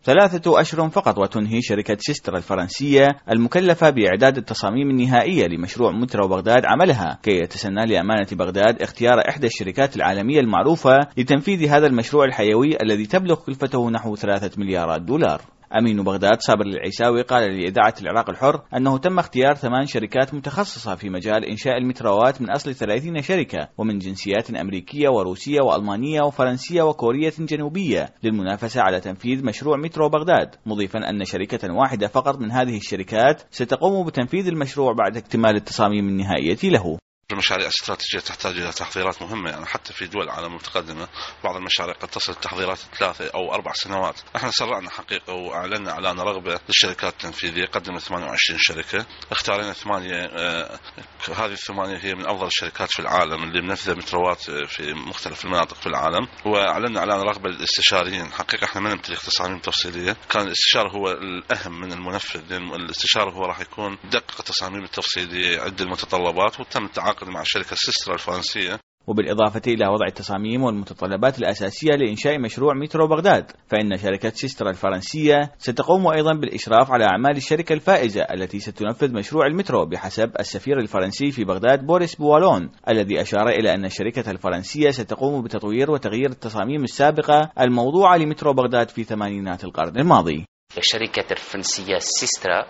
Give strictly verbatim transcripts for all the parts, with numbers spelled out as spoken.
ثلاثة أشهر فقط وتنهي شركة سيسترا الفرنسية المكلفة بإعداد التصاميم النهائية لمشروع مترو بغداد عملها، كي يتسنى لأمانة بغداد اختيار إحدى الشركات العالمية المعروفة لتنفيذ هذا المشروع الحيوي الذي تبلغ كلفته نحو ثلاثة مليارات دولار. أمين بغداد صابر العيساوي قال لإذاعة العراق الحر أنه تم اختيار ثمان شركات متخصصة في مجال إنشاء المتروات من أصل ثلاثين شركة ومن جنسيات أمريكية وروسية وألمانية وفرنسية وكورية جنوبية للمنافسة على تنفيذ مشروع مترو بغداد، مضيفا أن شركة واحدة فقط من هذه الشركات ستقوم بتنفيذ المشروع بعد اكتمال التصاميم النهائية له. المشاريع الاستراتيجية تحتاج إلى تحضيرات مهمة، يعني حتى في دول العالم المتقدمة بعض المشاريع قد تصل التحضيرات ثلاثة أو أربع سنوات. احنا سرعنا حقيقة وأعلنا إعلان رغبة للشركات التنفيذية، قدمنا ثمانية وعشرين شركة، اختارنا ثمانية. آه هذه الثمانية هي من أفضل الشركات في العالم اللي منفذة متروات في مختلف المناطق في العالم، وأعلنا إعلان رغبة للاستشاريين. حقيقة احنا ما نمتلك تصاميم تفصيلية، كان الاستشار هو الأهم من المنفذ، لأن الاستشار هو راح يكون دقق التصاميم التفصيلية، يعد المتطلبات، وتم التعاقد مع شركة سيسترا الفرنسية. وبالإضافة إلى وضع التصاميم والمتطلبات الأساسية لإنشاء مشروع مترو بغداد، فإن شركة سيسترا الفرنسية ستقوم أيضا بالإشراف على أعمال الشركة الفائزة التي ستنفذ مشروع المترو بحسب السفير الفرنسي في بغداد بوريس بوالون، الذي أشار إلى أن الشركة الفرنسية ستقوم بتطوير وتغيير التصاميم السابقة الموضوعة لمترو بغداد في ثمانينات القرن الماضي. الشركة الفرنسية سيسترا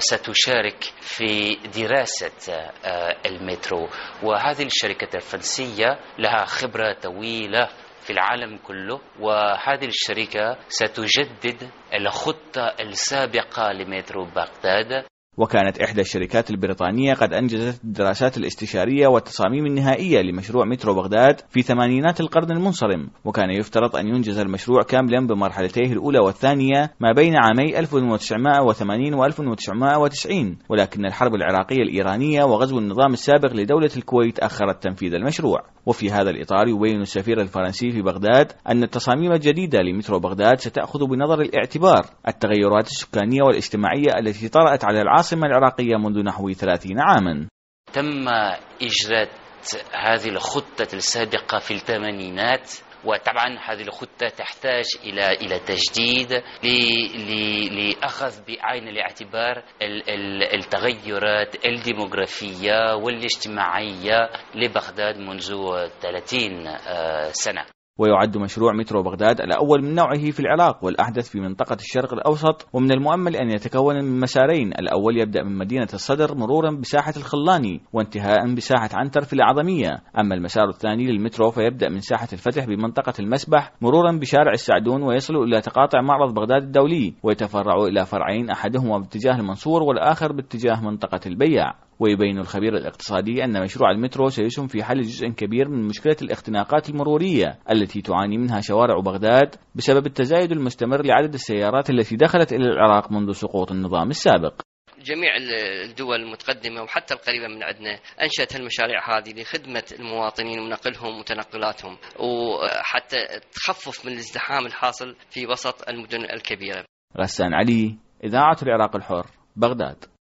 ستشارك في دراسة المترو، وهذه الشركة الفرنسية لها خبرة طويلة في العالم كله، وهذه الشركة ستجدد الخطة السابقة لمترو بغداد. وكانت إحدى الشركات البريطانية قد أنجزت الدراسات الاستشارية والتصاميم النهائية لمشروع مترو بغداد في ثمانينات القرن المنصرم، وكان يفترض أن ينجز المشروع كاملا بمرحلتيه الأولى والثانية ما بين عامي ألف وتسعمائة وثمانين و ألف وتسعمائة وتسعين، ولكن الحرب العراقية الإيرانية وغزو النظام السابق لدولة الكويت أخرت تنفيذ المشروع. وفي هذا الإطار يبين السفير الفرنسي في بغداد أن التصاميم الجديدة لمترو بغداد ستأخذ بنظر الاعتبار التغيرات السكانية والاجتماعية التي طرأت على العاصمة العراقية منذ نحو ثلاثين عاما. تم إجراء هذه الخطة السابقة في الثمانينات، وطبعا هذه الخطة تحتاج إلى إلى تجديد لأخذ بعين الاعتبار التغيرات الديموغرافية والاجتماعية لبغداد منذ ثلاثين سنة. ويعد مشروع مترو بغداد الأول من نوعه في العراق والأحدث في منطقة الشرق الأوسط، ومن المؤمل أن يتكون من مسارين، الأول يبدأ من مدينة الصدر مرورا بساحة الخلاني وانتهاء بساحة عنتر في العظمية، أما المسار الثاني للمترو فيبدأ من ساحة الفتح بمنطقة المسبح مرورا بشارع السعدون ويصل إلى تقاطع معرض بغداد الدولي، ويتفرع إلى فرعين، أحدهما باتجاه المنصور والآخر باتجاه منطقة البياع. ويبين الخبير الاقتصادي أن مشروع المترو سيسهم في حل جزء كبير من مشكلة الاختناقات المرورية التي تعاني منها شوارع بغداد بسبب التزايد المستمر لعدد السيارات التي دخلت إلى العراق منذ سقوط النظام السابق. جميع الدول المتقدمة وحتى القريبة من عندنا أنشأت المشاريع هذه لخدمة المواطنين ونقلهم وتنقلاتهم، وحتى تخفف من الازدحام الحاصل في وسط المدن الكبيرة. غسان علي، إذاعة العراق الحر، بغداد.